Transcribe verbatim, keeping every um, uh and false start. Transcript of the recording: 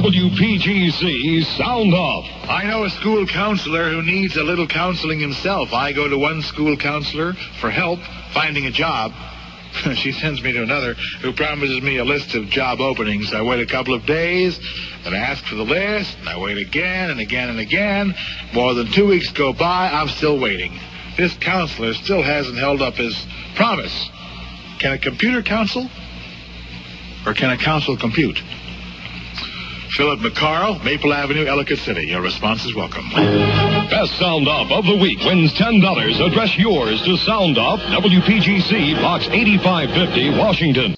W P G C Sound Off. I know a school counselor who needs a little counseling himself. I go to one school counselor for help finding a job. She sends me to another who promises me a list of job openings. I wait a couple of days, and I ask for the list, and I wait again and again and again. More than two weeks go by, I'm still waiting. This counselor still hasn't held up his promise. Can a computer counsel? Or can a counsel compute? Philip McCarl, Maple Avenue, Ellicott City. Your response is welcome. Best Sound Off of the Week wins ten dollars. Address yours to Sound Off, W P G C, Box eighty-five fifty, Washington.